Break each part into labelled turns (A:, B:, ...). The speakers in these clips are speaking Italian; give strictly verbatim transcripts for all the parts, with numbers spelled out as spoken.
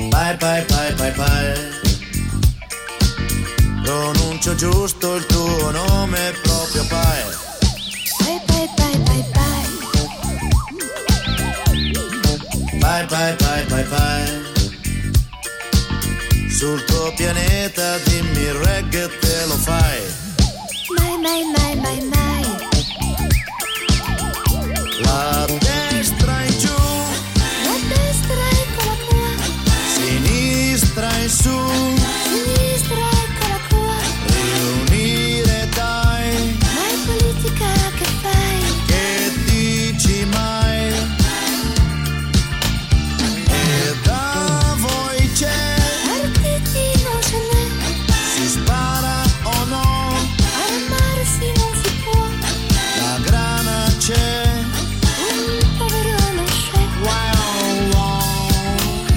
A: Bye bye bye bye bye. Pronuncio giusto il tuo nome proprio pai.
B: Bye bye bye bye bye.
A: Bye bye bye bye bye. Sul tuo pianeta dimmi il reggae te lo fai.
B: Mai mai mai mai mai.
A: La destra in giù,
B: La destra eccola qua.
A: sinistra in su,
B: Sinistra eccola qua.
A: riunire dai.
B: Ma è politica che fai?
A: Che dici mai? E da voi c'è,
B: Partiti non ce n'è.
A: si spara o no?
B: Armarsi non si può.
A: La grana c'è.
B: Un povero non c'è.
A: Wow, wow.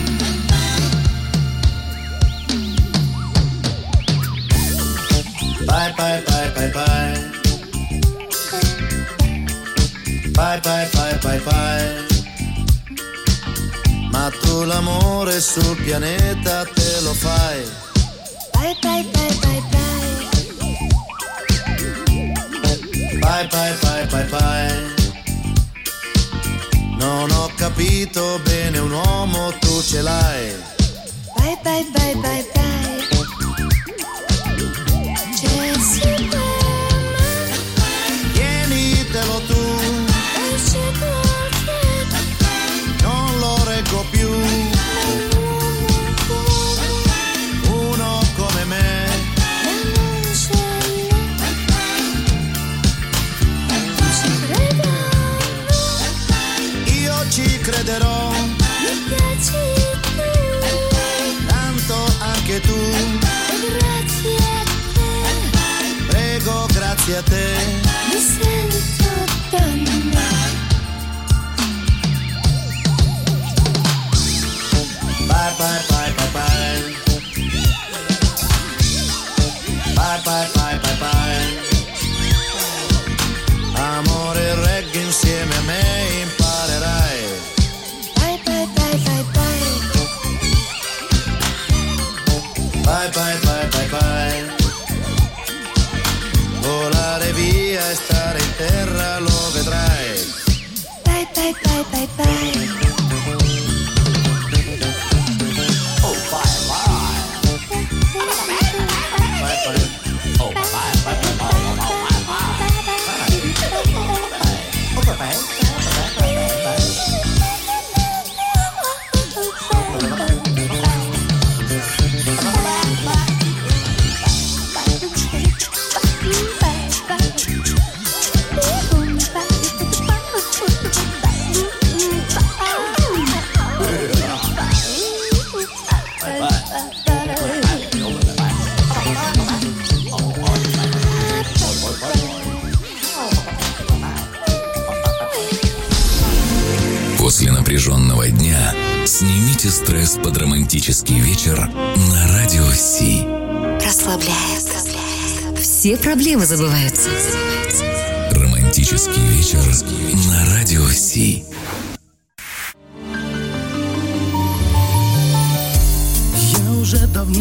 A: Bye bye bye bye bye. Bye bye bye bye bye. Ma tu l'amore sul pianeta te lo fai.
B: Bye bye bye bye bye.
A: Bye bye bye bye bye. Non ho capito bene un uomo, tu ce l'hai.
B: Bye bye bye bye bye. C'è Superman.
A: Tienitelo tu,
B: E c'è qualche
A: non lo reggo più. Uno come me,
B: ma non ce n'è. Tu ci crederò.
A: io ci crederò.
B: Mi piaci tu.
A: Tanto anche tu,
B: E grazie a te.
A: prego grazie a te.
B: Mi sento donna.
A: Bye bye bye bye bye. Bye bye bye bye bye. Amore e reggae insieme a me imparerai.
B: Bye bye bye bye bye.
A: Bye bye bye bye bye. Volare via e stare in terra lo vedrai.
B: Bye bye bye bye bye.
A: Oh bye bye. Bye bye. Oh bye bye bye bye bye. Oh bye bye.
C: После напряженного дня снимите стресс под романтический вечер на Радио Си.
B: Расслабляет. Все проблемы забываются.
C: Романтический вечер на Радио Си.
A: Я уже давно